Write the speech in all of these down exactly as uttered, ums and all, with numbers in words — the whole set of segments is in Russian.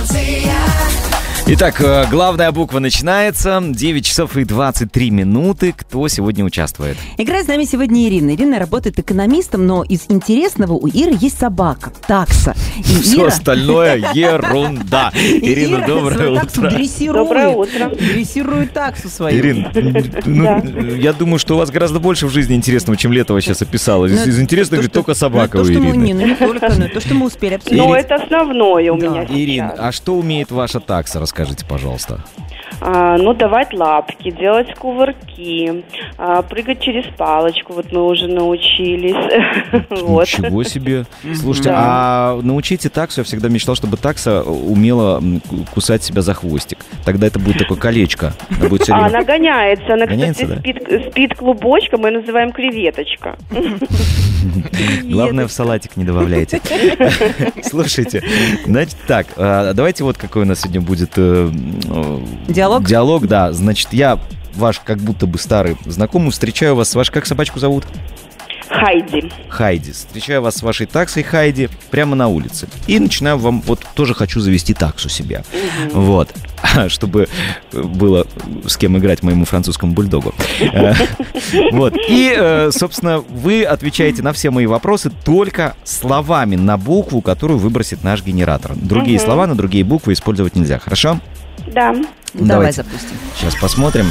Итак, главная буква начинается. девять часов и двадцать три минуты. Кто сегодня участвует? Играет с нами сегодня Ирина. Ирина работает экономистом, но из интересного у Иры есть собака, такса. И Все Ира... остальное ерунда. Ирина, Ира доброе таксу утро. дрессирует. Доброе утро. Дрессирует таксу свою. Ирин, ну, я думаю, что у вас гораздо больше в жизни интересного, чем Летова сейчас описала. Из, из интересного, говорит, только собака ну, у то, что мы, Ирины. не, ну, не только, но то, что мы успели обсудить. Но это основное у Да. меня Ирин, сейчас. а что умеет ваша такса? Расскажите, пожалуйста. А, ну, давать лапки, делать кувырки, а, прыгать через палочку. Вот мы уже научились. Вот. Ничего себе. Слушайте, Да. а научите таксу. Я всегда мечтал, чтобы такса умела м, кусать себя за хвостик. Тогда это будет такое колечко. Она будет всё А время- она гоняется. Она, Гоняется, кстати, да? спит, спит клубочком, мы называем креветочка. Главное, в салатик не добавляйте. Слушайте, значит так, а, давайте вот какой у нас сегодня будет э, э, Диалог? Диалог, да. Значит, я ваш как будто бы старый знакомый, встречаю вас с вашей... Как собачку зовут? Хайди. Хайди. Встречаю вас с вашей таксой Хайди прямо на улице. И начинаю вам... Вот тоже хочу завести таксу себе. Вот. Чтобы было с кем играть моему французскому бульдогу. Э, Вот. И, э, собственно, вы отвечаете на все мои вопросы только словами на букву, которую выбросит наш генератор. Другие Мгм. слова на другие буквы использовать нельзя. Хорошо? Да. Давай Давайте. запустим. Сейчас посмотрим.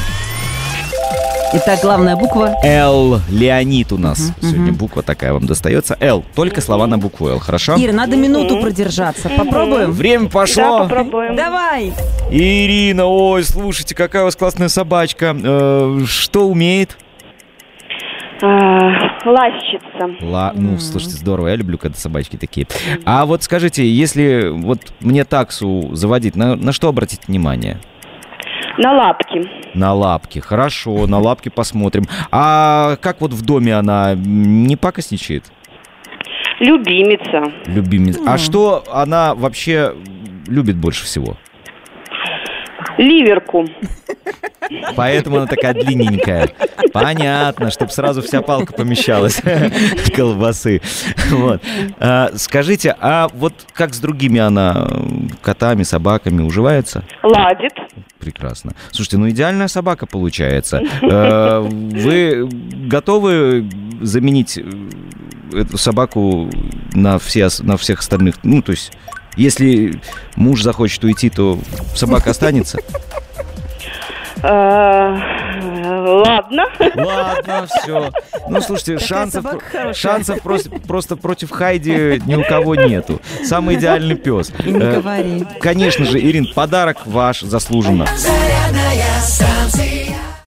Итак, главная буква. Л. Леонид у нас. Мгм, Сегодня мгм. буква такая вам достается. Л. Только слова на букву Л. Хорошо? Ира, надо минуту Мгм. продержаться. Попробуем? Время Да, пошло. попробуем. Давай! Ирина, ой, слушайте, какая у вас классная собачка. Э, что умеет? А, ластится. Ла... Ну, слушайте, здорово, я люблю, когда собачки такие. А вот скажите, если вот мне таксу заводить, на, на что обратить внимание? На лапки. На лапки. Хорошо, на лапки посмотрим. А как вот в доме она не пакостничает? Любимица. Любимец. А М. что она вообще любит больше всего? Ливерку. Поэтому она такая длинненькая. Понятно, чтобы сразу вся палка помещалась колбасы. Вот. А, скажите, а вот как с другими она, котами, собаками, уживается? Ладит. Прекрасно. Слушайте, ну идеальная собака получается. Э, Вы готовы заменить эту собаку на, все, на всех остальных? Ну, то есть, если муж захочет уйти, то собака останется? А, Ладно. Ладно, все. Ну, слушайте, Такая шансов, собака хорошая. шансов просто, просто против Хайди ни у кого нету. Самый идеальный пес. И не Э, говори. Конечно же, Ирин, подарок ваш заслуженно. Зарядная станция.